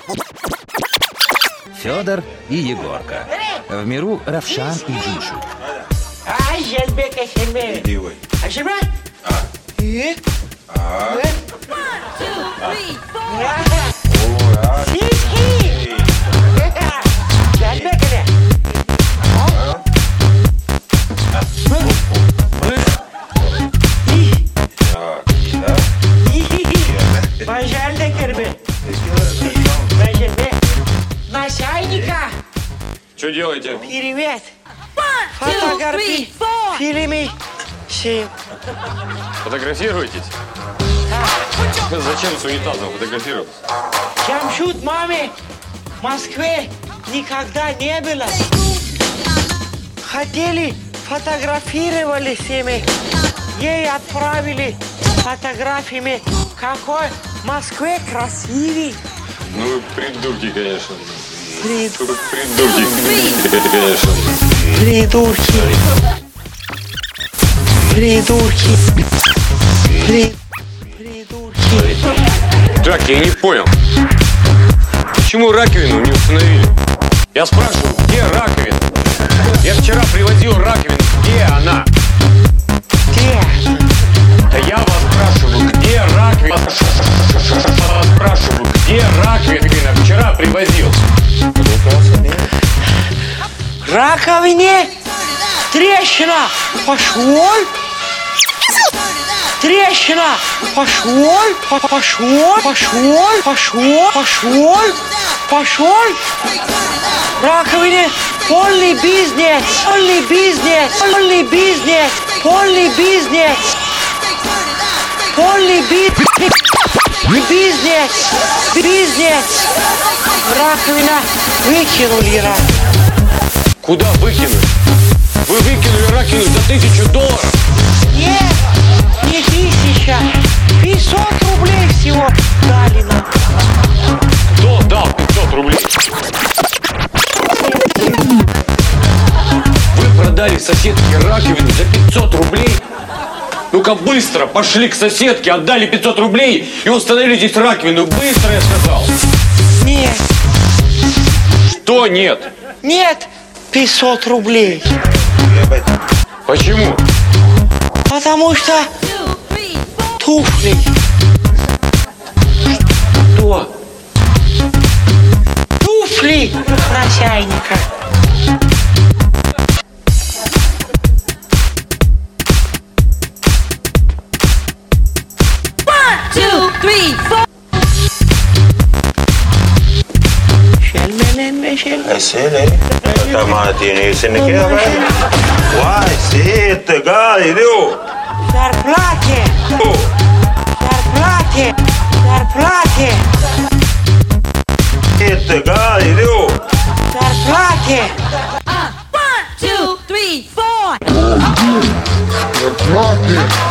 Федор и Егорка. В миру Равшан и Джушу. Что делаете? Привет! Фотографии, фильмы, Фотографируетесь? Зачем с унитазом фотографировать? Джамшут маме в Москве никогда не было. Хотели, фотографировали всеми. Ей отправили фотографиями. Какой в Москве красивый. Ну вы придурки, конечно. Придурки. Придурки, конечно. Придурки. Придурки. Придурки. Так, я не понял. Почему раковину не установили? Я спрашиваю, где раковина? Я вчера привозил раковину. Где она? Где? Да я вас спрашиваю, где раковина? Спрашиваю, где раковина? Вчера привозил. Раковине трещина. Пошел. Трещина. Пошел. Пошел. Раковине полный бизнес. Бизнес. Раковина выкинули. Куда выкинуть? Вы выкинули раковину за $1000. Нет, не 1000. 500 рублей всего дали нам. Кто дал 500 рублей? Вы продали соседке раковину за 500 рублей? Ну-ка быстро пошли к соседке, отдали 500 рублей и установили здесь раковину. Быстро, я сказал. Нет. Что нет? Нет 500 рублей. Почему? Потому что туфли. Что? Туфли на чайника. Зарплате. Зарплате. 1, 2, 3, 4. Зарплате.